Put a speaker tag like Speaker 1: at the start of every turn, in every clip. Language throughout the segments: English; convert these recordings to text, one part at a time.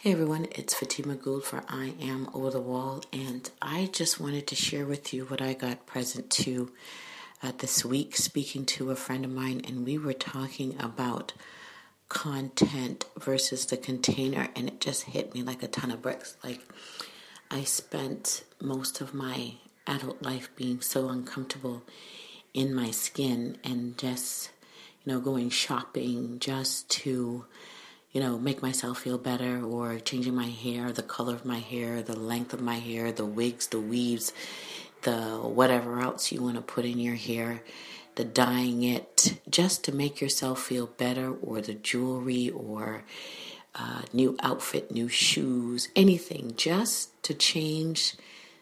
Speaker 1: Hey everyone, it's Fatima Gould for I Am Over the Wall, and I just wanted to share with you what I got present to this week, speaking to a friend of mine, and we were talking about content versus the container, and it just hit me like a ton of bricks. Like, I spent most of my adult life being so uncomfortable in my skin and just, going shopping just to make myself feel better, or changing my hair, the color of my hair, the length of my hair, the wigs, the weaves, the whatever else you want to put in your hair, the dyeing it, just to make yourself feel better, or the jewelry, or new outfit, new shoes, anything, just to change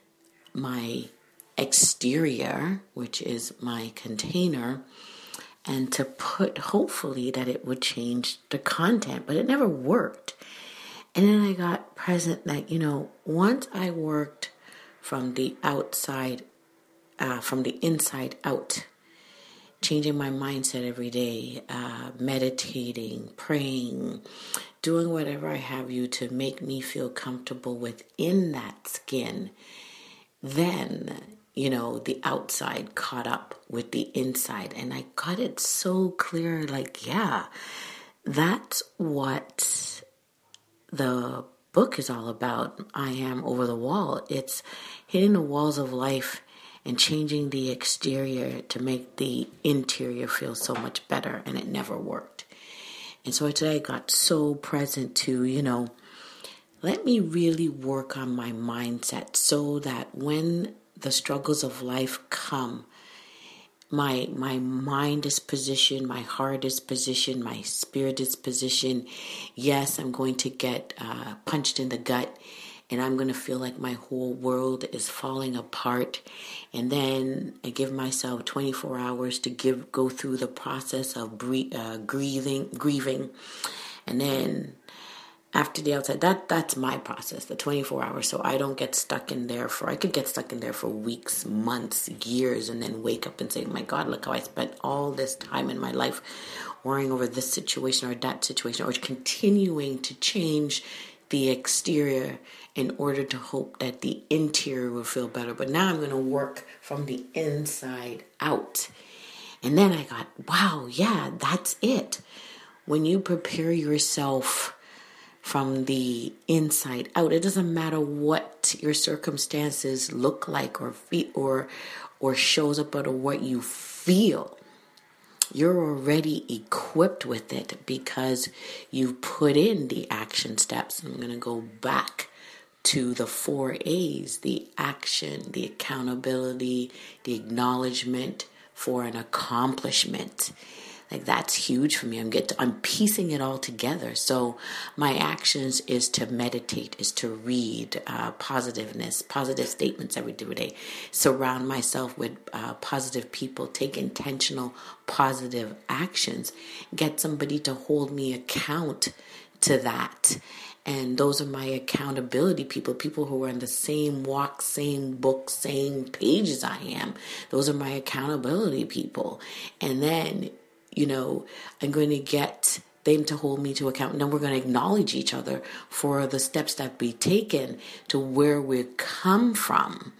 Speaker 1: my exterior, which is my container, and to put, hopefully, that it would change the content, but it never worked. And then I got present that, once I worked from the outside, from the inside out, changing my mindset every day, meditating, praying, doing whatever I have you to make me feel comfortable within that skin, then the outside caught up with the inside. And I got it so clear, that's what the book is all about. I Am Over the Wall. It's hitting the walls of life and changing the exterior to make the interior feel so much better. And it never worked. And so today I got so present to, let me really work on my mindset so that when the struggles of life come, my mind is positioned, my heart is positioned, my spirit is positioned. Yes, I'm going to get punched in the gut, and I'm going to feel like my whole world is falling apart. And then I give myself 24 hours to go through the process of grieving, and then after the outside, that's my process, the 24 hours. So I don't get stuck in there I could get stuck in there for weeks, months, years, and then wake up and say, my God, look how I spent all this time in my life worrying over this situation or that situation, or continuing to change the exterior in order to hope that the interior will feel better. But now I'm going to work from the inside out. And then I got, wow, yeah, that's it. When you prepare yourself from the inside out, it doesn't matter what your circumstances look like or feel or shows up, or what you feel. You're already equipped with it because you've put in the action steps. I'm going to go back to the 4 A's: the action, the accountability, the acknowledgement for an accomplishment. Like, that's huge for me. I'm piecing it all together. So my actions is to meditate, is to read positive statements every day, surround myself with positive people, take intentional positive actions, get somebody to hold me account to that. And those are my accountability people who are in the same walk, same book, same page as I am. Those are my accountability people. And then I'm going to get them to hold me to account. And then we're going to acknowledge each other for the steps that we've taken to where we've come from.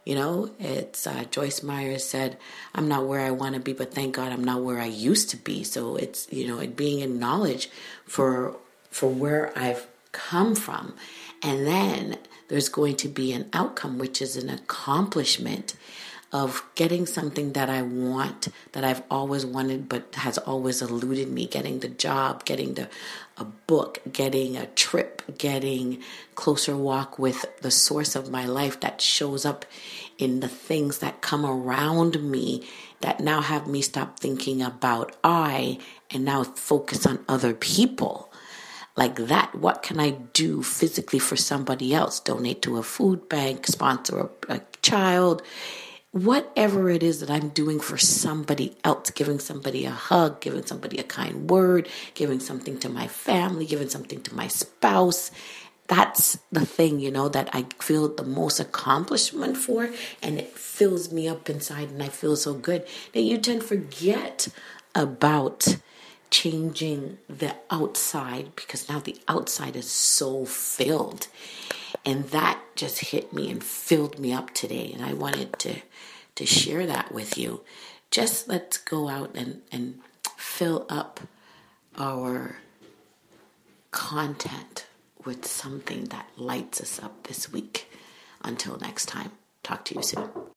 Speaker 1: It's Joyce Meyer said, I'm not where I want to be, but thank God I'm not where I used to be. So it's, it being acknowledged for where I've come from. And then there's going to be an outcome, which is an accomplishment of getting something that I want, that I've always wanted but has always eluded me, getting the job, getting a book, getting a trip, getting closer walk with the source of my life that shows up in the things that come around me that now have me stop thinking about I and now focus on other people. Like that, what can I do physically for somebody else? Donate to a food bank, sponsor a child, whatever it is that I'm doing for somebody else, giving somebody a hug, giving somebody a kind word, giving something to my family, giving something to my spouse. That's the thing, that I feel the most accomplishment for, and it fills me up inside and I feel so good that you tend to forget about changing the outside, because now the outside is so filled. And that just hit me and filled me up today. And I wanted to share that with you. Just let's go out and fill up our content with something that lights us up this week. Until next time, talk to you soon.